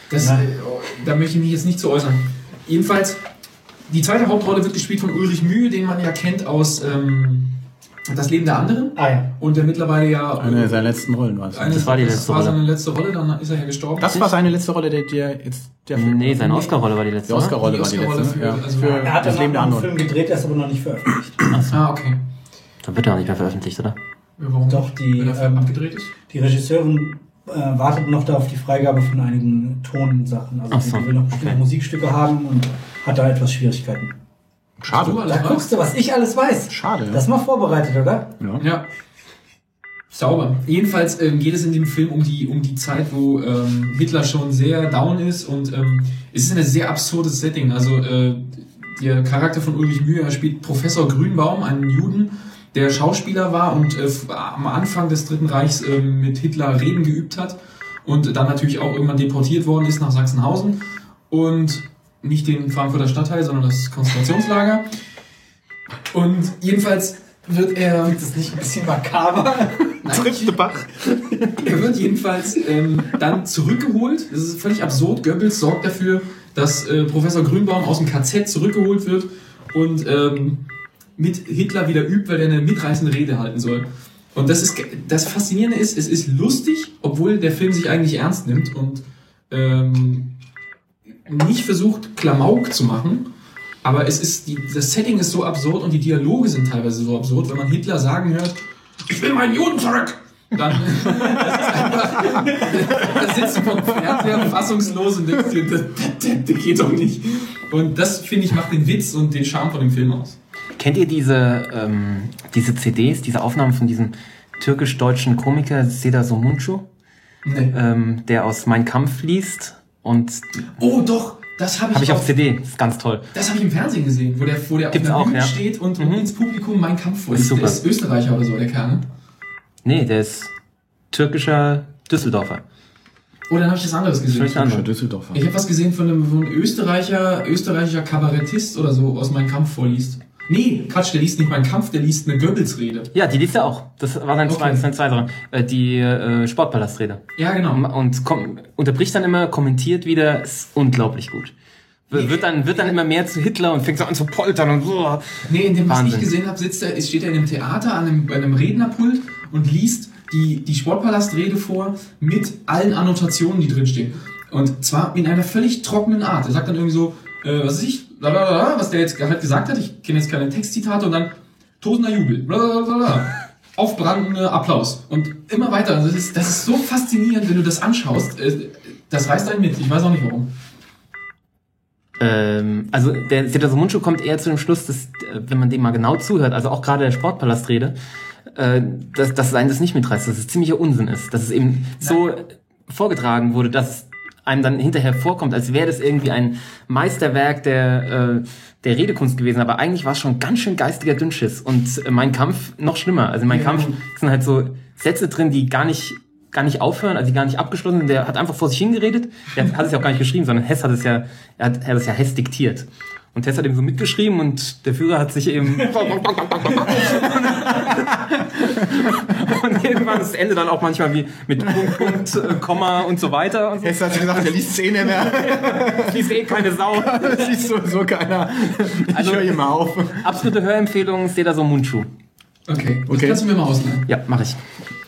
Da möchte ich mich jetzt nicht zu äußern. Jedenfalls, die zweite Hauptrolle wird gespielt von Ulrich Mühe, den man ja kennt aus Das Leben der anderen. Ah ja. Und der mittlerweile ja... Eine seiner letzten Rollen war es. Das war die letzte Rolle. Das war seine letzte Rolle, dann ist er ja gestorben. Das war seine letzte Rolle, der Film. Nee, seine Oscar-Rolle war die letzte. Die Oscar-Rolle Die war die Oscar-Rolle letzte. für- also- Für Er hat das Leben der einen anderen. Film gedreht, der ist aber noch nicht veröffentlicht. Ah, okay. Da wird er auch nicht mehr veröffentlicht, oder? Warum? Doch, Wenn der Film abgedreht ist? Die Regisseurin wartet noch da auf die Freigabe von einigen Tonsachen. Also Ach so, die will noch bestimmte okay. Musikstücke haben und hat da etwas Schwierigkeiten. Schade. alles Da guckst du, was ich alles weiß. Schade. Das ist mal vorbereitet, oder? Ja. Sauber. Jedenfalls geht es in dem Film um die Zeit, wo Hitler schon sehr down ist und es ist ein sehr absurdes Setting. Also der Charakter von Ulrich Mühe, er spielt Professor Grünbaum, einen Juden, der Schauspieler war und am Anfang des Dritten Reichs mit Hitler Reden geübt hat und dann natürlich auch irgendwann deportiert worden ist nach Sachsenhausen und nicht den Frankfurter Stadtteil, sondern das Konzentrationslager. Und jedenfalls wird er... Ist das nicht ein bisschen makaber? Trifft Bach. Er wird jedenfalls dann zurückgeholt. Das ist völlig absurd. Goebbels sorgt dafür, dass Professor Grünbaum aus dem KZ zurückgeholt wird und mit Hitler wieder übt, weil er eine mitreißende Rede halten soll. Und das Faszinierende ist, es ist lustig, obwohl der Film sich eigentlich ernst nimmt und nicht versucht, Klamauk zu machen. Aber das Setting ist so absurd und die Dialoge sind teilweise so absurd, wenn man Hitler sagen hört, ich will meinen Juden zurück! Dann das ist einfach, da sitzt du vom Fernseher fassungslos und denkst dir, das geht doch nicht. Und das, finde ich, macht den Witz und den Charme von dem Film aus. Kennt ihr diese CDs, diese Aufnahmen von diesem türkisch-deutschen Komiker Seda Somuncu, Nee. der aus Mein Kampf liest? Und Oh doch, das habe habe ich auf CD, das ist ganz toll. Das habe ich im Fernsehen gesehen, wo der auf Gibt's der auch, Bühne ja. steht und ins Publikum Mein Kampf Ist vorliest. super. Der ist Österreicher oder so, der Kerl. Ne? Nee, der ist türkischer Düsseldorfer. Oh, dann habe ich das anderes gesehen. Vielleicht andere. Düsseldorfer. Ich habe was gesehen von einem österreichischer Kabarettist oder so, aus Mein Kampf vorliest. Nee, Quatsch, der liest nicht Mein Kampf, der liest eine Goebbels-Rede. Ja, die liest er auch. Das war sein zweiter. Die Sportpalastrede. Ja, genau. Und unterbricht dann immer, kommentiert wieder, ist unglaublich gut. Wird dann immer mehr zu Hitler und fängt so an zu poltern und so. Nee, in dem, was Wahnsinn. ich gesehen habe, steht er in einem Theater an einem Rednerpult und liest die Sportpalastrede vor mit allen Annotationen, die drinstehen. Und zwar in einer völlig trockenen Art. Er sagt dann irgendwie so, was weiß ich, was der jetzt halt gesagt hat, ich kenne jetzt keine Textzitate, und dann tosender Jubel, aufbrandender Applaus und immer weiter. Das ist so faszinierend, wenn du das anschaust. Das reißt einen mit. Ich weiß auch nicht warum. Also der Setaso Mundschuh kommt eher zu dem Schluss, dass, wenn man dem mal genau zuhört, also auch gerade der Sportpalastrede, dass einen das nicht mitreißt, dass es ziemlicher Unsinn ist, dass es eben so vorgetragen wurde, dass es einem dann hinterher vorkommt, als wäre das irgendwie ein Meisterwerk der Redekunst gewesen, aber eigentlich war es schon ganz schön geistiger Dünnschiss und Mein Kampf noch schlimmer. Also in Mein Kampf sind halt so Sätze drin, die gar nicht aufhören, also die gar nicht abgeschlossen sind. Der hat einfach vor sich hingeredet. Der hat es ja auch gar nicht geschrieben, sondern Hess hat es ja Hess diktiert. Und Hess hat eben so mitgeschrieben und der Führer hat sich eben und irgendwann ist das Ende dann auch manchmal wie mit Punkt, Komma und so weiter. Und so. Hess hat gesagt, der liest Szene mehr. Liest keine Sau. Das liest sowieso keiner. Ich höre hier mal auf. Absolute Hörempfehlung, Setaso Mundschuh. Okay, das kannst du mir mal ausleihen. Ja, mache ich.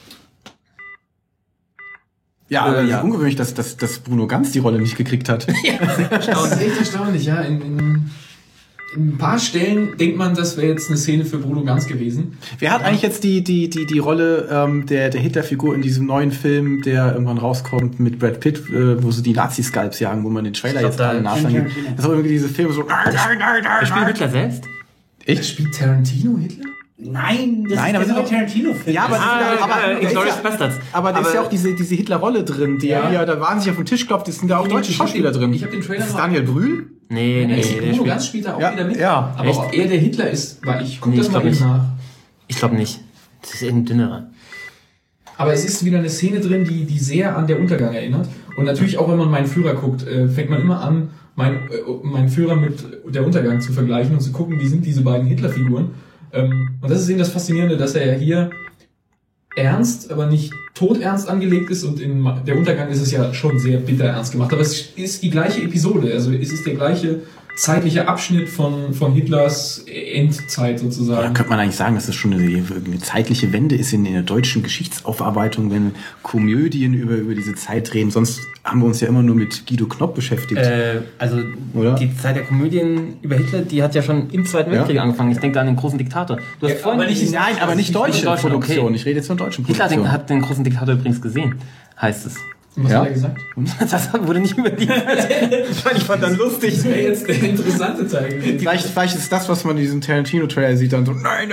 Ja, aber ja, ungewöhnlich, dass Bruno Ganz die Rolle nicht gekriegt hat. Das ist echt erstaunlich, ja. In ein paar Stellen denkt man, das wäre jetzt eine Szene für Bruno Ganz gewesen. Wer hat eigentlich jetzt die Rolle der Hitlerfigur in diesem neuen Film, der irgendwann rauskommt mit Brad Pitt, wo sie die Nazi-Skalps jagen, wo man den Trailer jetzt alle nachschlagen. Das war irgendwie diese Filme so. Er spielt Hitler selbst? Echt? Spielt Tarantino Hitler? Nein, das Nein, aber ist sind der doch- Tarantino-Film. Ja, aber Inglourious Bastards. aber da ist ja auch diese Hitlerrolle drin, die ja da wahnsinnig auf den Tisch klopft, es sind da auch deutsche Schauspieler drin. Ich habe den Trailer Das ist noch. Daniel Brühl? Nee, Bruno spielt- Ganz spielt da auch Ja, wieder mit. ja. Aber Echt? ob er der Hitler ist, weil ich gucke Nee, das ich mal glaub eben nicht. nach. Ich glaube nicht. Das ist irgendein dünnerer. Aber es ist wieder eine Szene drin, die sehr an der Untergang erinnert. Und natürlich auch, wenn man meinen Führer guckt, fängt man immer an, meinen Führer mit der Untergang zu vergleichen und zu gucken, wie sind diese beiden Hitlerfiguren. Und das ist eben das Faszinierende, dass er ja hier ernst, aber nicht todernst angelegt ist, und in der Untergang ist es ja schon sehr bitter ernst gemacht. Aber es ist die gleiche Episode, also es ist der gleiche zeitliche Abschnitt von Hitlers Endzeit Da sozusagen. könnte man eigentlich sagen, dass das schon eine zeitliche Wende ist in der deutschen Geschichtsaufarbeitung, wenn Komödien über diese Zeit reden. Sonst haben wir uns ja immer nur mit Guido Knopp beschäftigt. Also Oder? die Zeit der Komödien über Hitler, die hat ja schon im Zweiten Weltkrieg angefangen. Ich denke da an den großen Diktator. Du hast vorhin aber nicht- Nein, aber nicht deutsche Deutschland, Produktion. okay. Ich rede jetzt von deutschen Hitler Produktionen. hat den großen Diktator übrigens gesehen, heißt es. Und was Ja. hat er gesagt? Das wurde nicht überliefert. Ich fand dann lustig. Das wäre jetzt der interessante Teil gewesen. Vielleicht ist das, was man in diesem Tarantino-Trailer sieht, dann so, nein.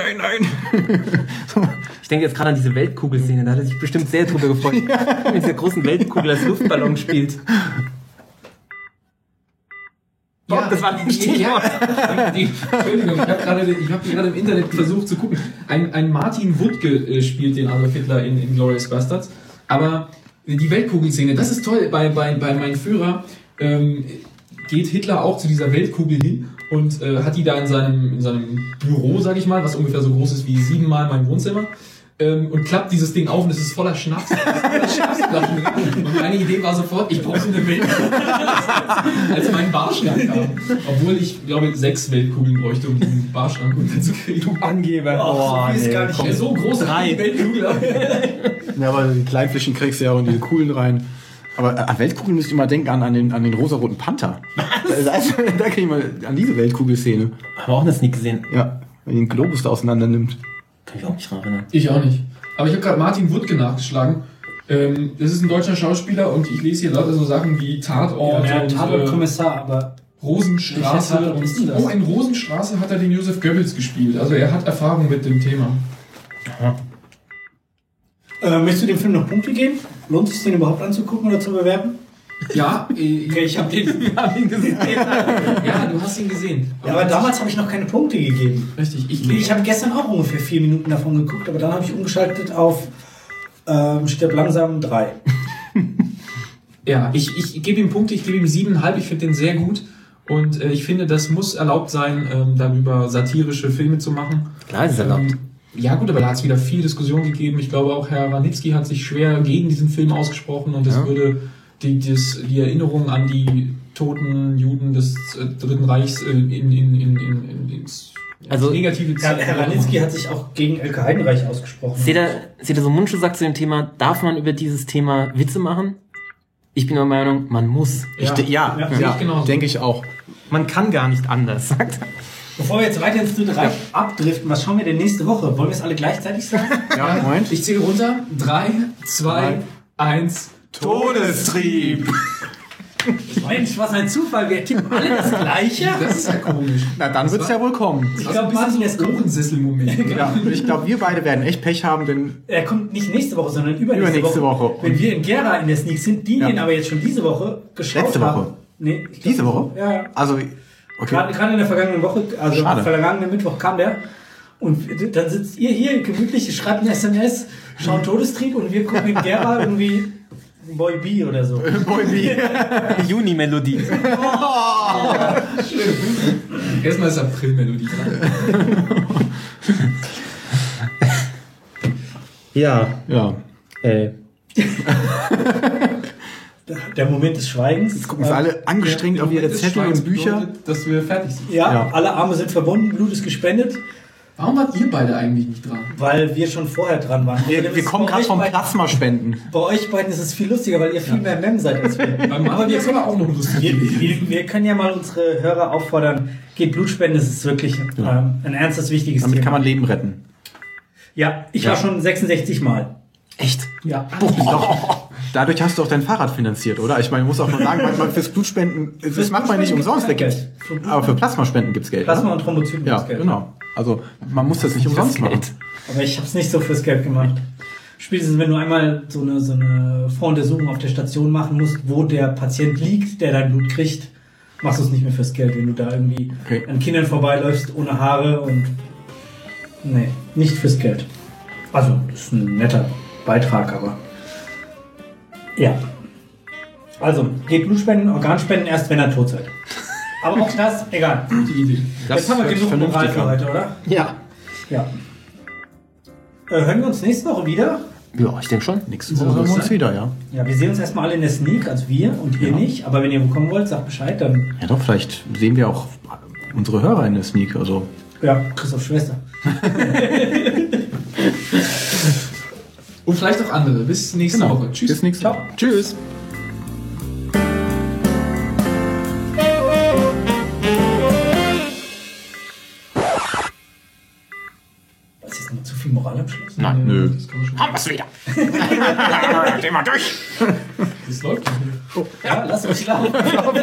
Ich denke jetzt gerade an diese Weltkugelszene, da hat er sich bestimmt sehr drüber gefreut, mit dieser großen Weltkugel als Luftballon spielt. Bob, das war ein Stichwort. Entschuldigung, ich habe gerade im Internet versucht zu gucken. Ein Martin Wuttke spielt den Adolf Hitler in Inglourious Bastards. Aber die Weltkugelszene, das ist toll. Bei meinem Führer geht Hitler auch zu dieser Weltkugel hin und hat die da in seinem Büro, sag ich mal, was ungefähr so groß ist wie 7-mal mein Wohnzimmer. Und klappt dieses Ding auf und es ist voller Schnaps. Schnapsflaschen. Und meine Idee war sofort, ich brauche so eine Weltkugel. Als mein Barschrank kam. Obwohl ich, glaube 6 Weltkugeln bräuchte, um diesen Barschrank unterzukriegen. Angeber. Oh, ist gar nicht. So groß eine Weltkugel. Ja, aber die Kleinflächen kriegst du ja auch in diese Kugeln rein. Aber an Weltkugeln müsst ihr mal denken an den rosaroten Panther. Da kriegen wir an diese Weltkugelszene. Haben wir auch das nicht gesehen. Ja, wenn den Globus da auseinander nimmt. Kann ich auch nicht dran erinnern. Ich auch nicht. Aber ich habe gerade Martin Wuttke nachgeschlagen. Das ist ein deutscher Schauspieler und ich lese hier lauter so Sachen wie Tatort Ja, und Tatort-Kommissar, aber Rosenstraße. Welcher Tatort ist denn das? Oh, in Rosenstraße hat er den Josef Goebbels gespielt. Also er hat Erfahrung mit dem Thema. möchtest du dem Film noch Punkte geben? Lohnt es sich, den überhaupt anzugucken oder zu bewerben? Ja, Ich habe den. ja, du hast ihn gesehen. Ja, aber damals habe ich noch keine Punkte gegeben. Richtig. Ich habe gestern auch ungefähr 4 Minuten davon geguckt, aber dann habe ich umgeschaltet auf Stirb langsam 3. Ja, ich gebe ihm Punkte, ich gebe ihm 7,5, ich finde den sehr gut. Und ich finde, das muss erlaubt sein, darüber satirische Filme zu machen. Klar, ist erlaubt. Ja gut, aber da hat es wieder viel Diskussion gegeben. Ich glaube auch Herr Ranitzky hat sich schwer gegen diesen Film ausgesprochen und das würde die Erinnerung an die toten Juden des Dritten Reichs ins negative Ja, Herr Ranitzky hat sich auch gegen Elke Heidenreich ausgesprochen. Seht ihr so Mundschuh sagt zu dem Thema, darf man über dieses Thema Witze machen? Ich bin der Meinung, man muss. Denke ich auch. Man kann gar nicht anders, sagt er. Bevor wir jetzt weiter ins Dritte Reich abdriften, was schauen wir denn nächste Woche? Wollen wir es alle gleichzeitig sagen? Ja, Moment. Ich zähle runter. 3, 2, 1. Todestrieb. Mensch, was ein Zufall. Wir tippen alle das Gleiche. Das ist ja komisch. Na, dann wird's ja wohl kommen. Ich glaube, Martin ist Ohrensessel-Moment. Ja, ich glaube, wir beide werden echt Pech haben, denn Er kommt nicht nächste Woche, sondern übernächste Woche. Wenn wir in Gera in der Sneak sind, die den aber jetzt schon diese Woche geschaut Letzte haben. Woche? Nee, ich glaub, diese Woche? Ja. Also, okay. Gerade in der vergangenen Woche, also Schade. am vergangenen Mittwoch kam der. Und dann sitzt ihr hier gemütlich, schreibt ein SMS, schaut Todestrieb und wir gucken in Gera irgendwie Boy B oder so. Boy B. Juni-Melodie. Erstmal ist April-Melodie dran. Ja. Der Moment des Schweigens. Jetzt gucken sie alle angestrengt auf ihre Zettel und Bücher. Dass wir fertig sind. Ja, alle Arme sind verbunden, Blut ist gespendet, Warum wart ihr beide eigentlich nicht dran? weil wir schon vorher dran waren. Wir kommen gerade vom Plasmaspenden. Bei euch beiden ist es viel lustiger, weil ihr viel mehr Mem seid als wir. Aber wir können auch noch lustig. Wir können ja mal unsere Hörer auffordern, geht Blutspenden, das ist wirklich ein ernstes, wichtiges Damit Thema. kann man Leben retten. Ja, ich war schon 66 Mal. Echt? Ja. Dadurch hast du auch dein Fahrrad finanziert, oder? Ich meine, ich muss auch mal sagen, manchmal fürs Blutspenden, das macht man nicht umsonst. Da gibt's, aber für Plasmaspenden gibt's Geld. Plasma oder? und Thrombozyten Ja, gibt's Geld. genau. Also man muss das nicht umsonst machen. Aber ich habe es nicht so fürs Geld gemacht. Spätestens wenn du einmal so eine Voruntersuchung auf der Station machen musst, wo der Patient liegt, der dein Blut kriegt, machst du es nicht mehr fürs Geld. Wenn du da irgendwie an Kindern vorbeiläufst ohne Haare und nee, nicht fürs Geld. Also, das ist ein netter Beitrag, aber ja. Also, geht Blutspenden, Organspenden erst, wenn ihr tot seid. Aber auch das, egal. Die Idee. Jetzt haben wir hört sich genug Moral vernünftig für an. heute, oder? Ja. Ja. Hören wir uns nächste Woche wieder? Ja, ich denke schon. Nächste Woche hören wir uns wieder, ja. Ja, wir sehen uns erstmal alle in der Sneak, also wir und ihr nicht. Aber wenn ihr kommen wollt, sagt Bescheid, dann Ja doch, vielleicht sehen wir auch unsere Hörer in der Sneak. Also ja, Christophs Schwester. Und vielleicht auch andere. Bis nächste Woche. Tschüss. bis nächste Woche. Tschüss. Was ist jetzt noch zu viel Moral am Schluss? Nein. Nö. Das kann man schon. Haben wir's wieder. Geh mal durch. Das läuft nicht. Ja, lasst euch laufen.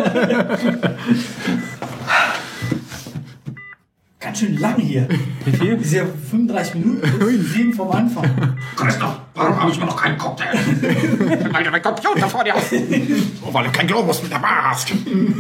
Ganz schön lang hier. Wie viel? Das ist ja 35 Minuten, plus 7 vom Anfang. Christoph, warum habe ich mir noch keinen Cocktail? Weil du mein Computer vor dir hast. Oh, weil du kein Globus mit dabei hast.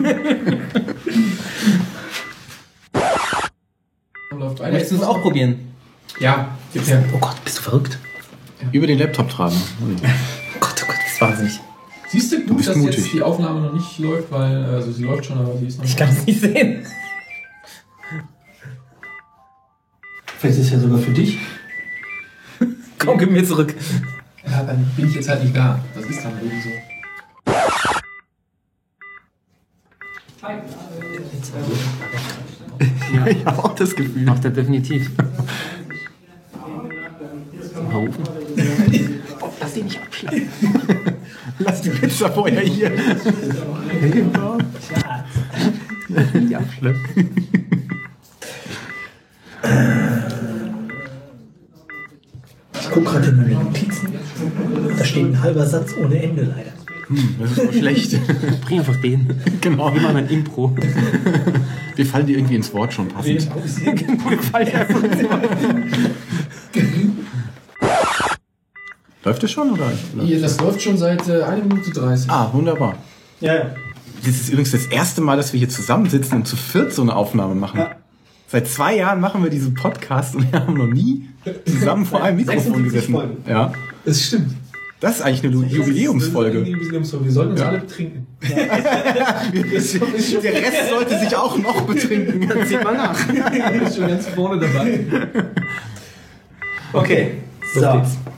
Läuft weiter. Möchtest du es auch probieren? Ja, gibt's ja. Oh Gott, bist du verrückt? Über den Laptop tragen. Oh Gott, das ist wahnsinnig. Siehst du gut, bist dass mutig. jetzt die Aufnahme noch nicht läuft, weil, also sie läuft schon, aber sie ist noch Ich kann es nicht sehen. Vielleicht ist es ja sogar für dich. Komm, gib mir zurück. Ja, dann bin ich jetzt halt nicht da. Das ist dann irgendwie so. Ich habe auch das Gefühl. Macht er definitiv. Mal rufen. Oh, lass ihn nicht abschlagen. Lass die Pizza vorher hier. Die abschlagen. Ich gucke gerade in meine Notizen. Da steht ein halber Satz ohne Ende leider. Das ist doch schlecht. Bring einfach den. Genau. Wir machen ein Impro. Wir fallen dir irgendwie ins Wort schon passend. Läuft das schon, oder? Hier, das läuft schon seit 1 Minute 30. Ah, wunderbar. Ja, ja. Das ist übrigens das erste Mal, dass wir hier zusammensitzen und zu viert so eine Aufnahme machen. Ja. Seit 2 Jahren machen wir diesen Podcast und wir haben noch nie zusammen vor einem Mikrofon 76 gesessen. Folgen. Ja. Das stimmt. Das ist eigentlich eine Jubiläumsfolge. Wir sollten uns alle betrinken. Der Rest sollte sich auch noch betrinken. Dann sieht man nach. Ich bin schon ganz vorne dabei. Okay, Los so. geht's.